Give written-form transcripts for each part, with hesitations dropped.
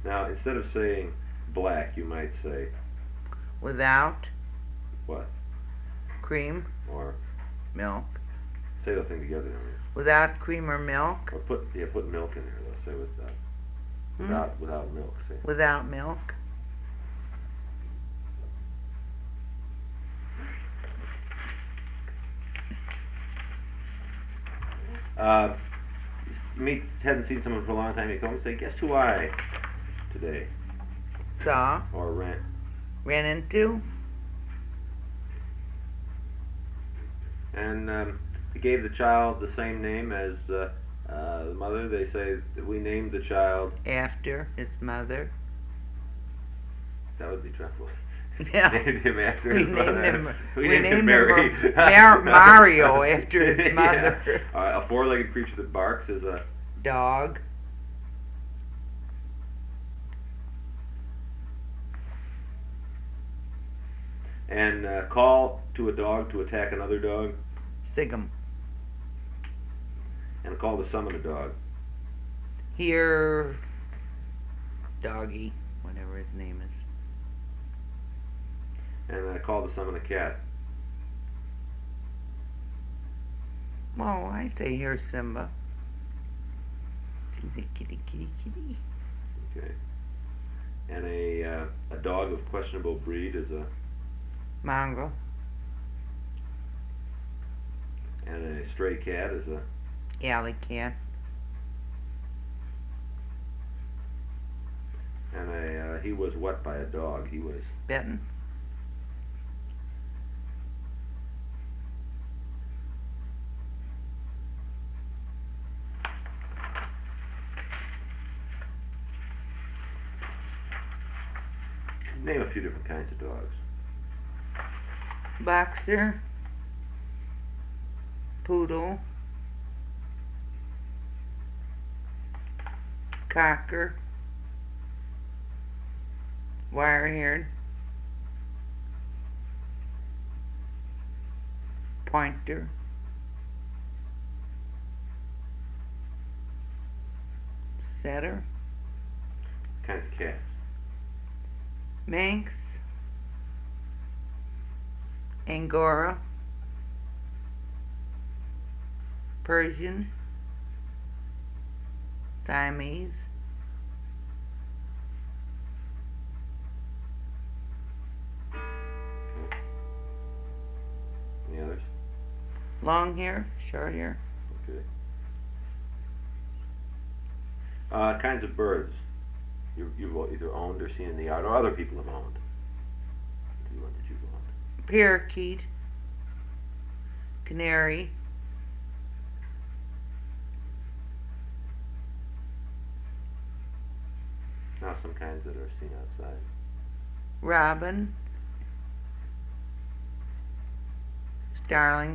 Now, instead of saying black, you might say Without what? cream, Or milk. say the thing together. I mean. Without cream or milk. Or put milk in there. Let's say without milk. See. Without milk. Hadn't seen someone for a long time. You come and say, "Guess who I today?" Saw. Or Ran into. And they gave the child the same name as the mother. They say that we named the child After his mother. That would be trouble. Yeah. Named him after We his named mother. him. We We named him named Mary. him Mario after his Yeah. mother. A four-legged creature that barks is a Dog. and call to a dog to attack another dog, Sigum. and call to summon a dog. Here. Doggy. Whatever his name is. And call to summon a cat. Well, I say here, Simba. Kitty, kitty, kitty, kitty. Okay. And a dog of questionable breed is a Mongrel. and a stray cat is a Alley cat. and a he was what by a dog? He was Bitten. name a few different kinds of dogs. Boxer. Poodle. Cocker. Wire-haired. Pointer. Setter. Kinds of cats. Manx. Angora. Persian. Siamese. Any others? Long hair, short hair. Okay. Kinds of birds you've either owned or seen in the yard, or other people have owned. What did you own? Parakeet. Canary. Now some kinds that are seen outside. Robin. Starling.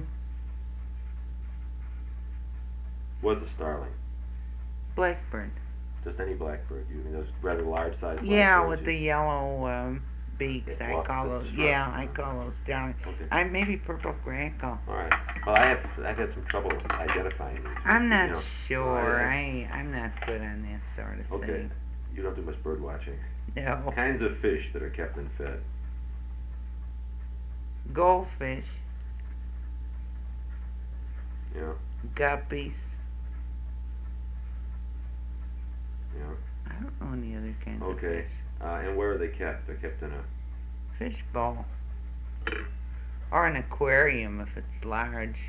What's a starling? Blackbird. Just any blackbird. You mean those rather large sized blackbirds? Yeah, with the yellow beaks. Yeah, I well, call that's those. right. Yeah, I call those starling. Okay. I maybe purple grackle. All right. Well, I've had some trouble identifying these. I'm not You know, sure. I'm not good on that sort of Okay. thing. You don't do much bird watching. No. Kinds of fish that are kept and fed. Goldfish. You know. Guppies. You know. I don't know any other kinds of Okay. fish. And where are they kept? They're kept in a Fish bowl. Or an aquarium if it's large.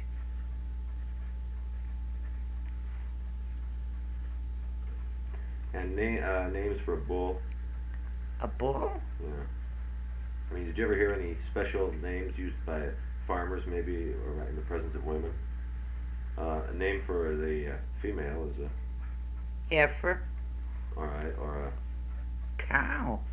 and names for a bull. A bull? Yeah. I mean, did you ever hear any special names used by farmers, maybe, or in the presence of women? A name for the female is a Heifer. all right, or a Cow.